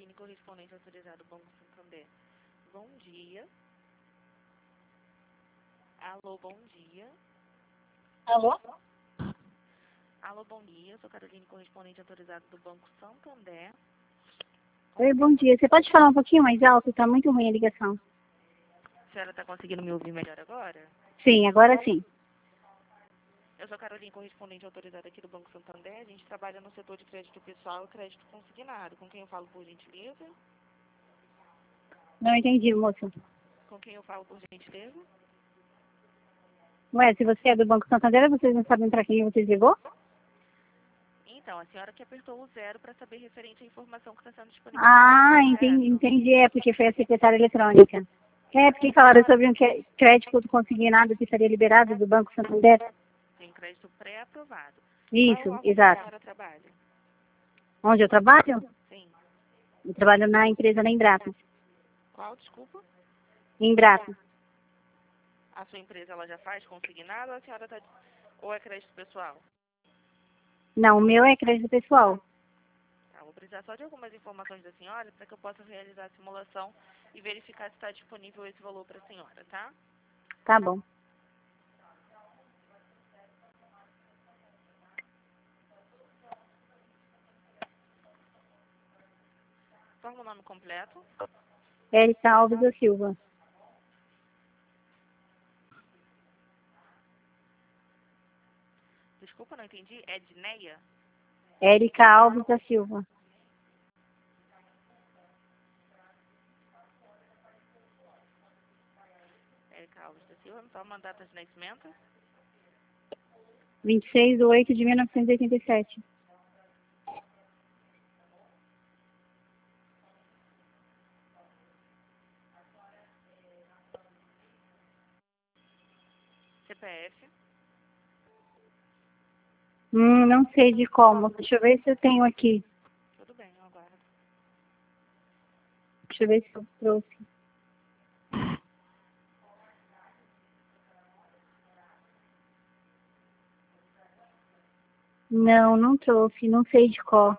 Caroline, correspondente autorizado do Banco Santander. Bom dia. Alô, bom dia. Alô? Alô, bom dia. Sou Caroline, correspondente autorizado do Banco Santander. Oi, bom dia. Você pode falar um pouquinho mais alto? Tá muito ruim a ligação. A senhora está conseguindo me ouvir melhor agora? Sim, agora sim. Eu sou Caroline, correspondente autorizada aqui do Banco Santander. A gente trabalha no setor de crédito pessoal e crédito consignado. Com quem eu falo, por gentileza? Não entendi, moça. Com quem eu falo, por gentileza? Ué, se você é do Banco Santander, vocês não sabem para quem você ligou? Então, a senhora que apertou o 0 para saber referente à informação que está sendo Ah, disponibilizada, correto? entendi. É porque foi a secretária eletrônica. É porque falaram sobre um crédito consignado que seria liberado do Banco Santander. Tem crédito pré-aprovado. Qual é o Isso, órgão que a exato. senhora trabalha? Onde eu trabalho? Sim. Eu trabalho na empresa da Embrapa. Qual, desculpa? Embrapa. A sua empresa ela já faz consignado ou a senhora está... ou é crédito pessoal? Não, o meu é crédito pessoal. Tá, vou precisar só de algumas informações da senhora para que eu possa realizar a simulação e verificar se está disponível esse valor para a senhora, tá? Tá bom. Forma o nome completo. Érica Alves da Silva. Desculpa, não entendi. Edneia? Érica Alves da Silva. Érica Alves da Silva. Só uma data de nascimento. 26/8/1987. CPF. Não sei de como. Deixa eu ver se eu tenho aqui. Tudo bem, eu aguardo. Deixa eu ver se eu trouxe. Não trouxe. Não sei de qual.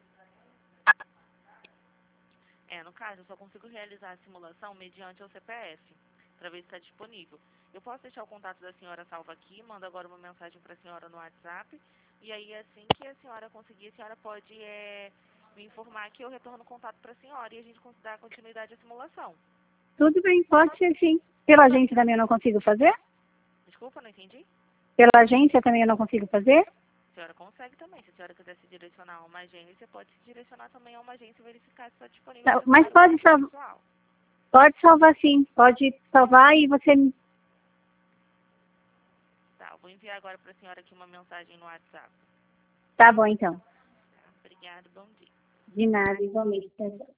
No caso, eu só consigo realizar a simulação mediante o CPF, para ver se está disponível. Eu posso deixar o contato da senhora salvo aqui, mando agora uma mensagem para a senhora no WhatsApp, e aí assim que a senhora conseguir, a senhora pode me informar que eu retorno o contato para a senhora e a gente dá continuidade à simulação. Tudo bem, pode ser sim. Pela agência também eu não consigo fazer? Desculpa, não entendi? Pela agência também eu não consigo fazer? A senhora consegue também. Se a senhora quiser se direcionar a uma agência, pode se direcionar também a uma agência e verificar se está disponível Tá, para a mas senhora o pode crédito salvar. pessoal. Pode salvar sim. Pode salvar e você... Tá, eu vou enviar agora para a senhora aqui uma mensagem no WhatsApp. Tá bom, então. Tá? Obrigada, bom dia. De nada, igualmente.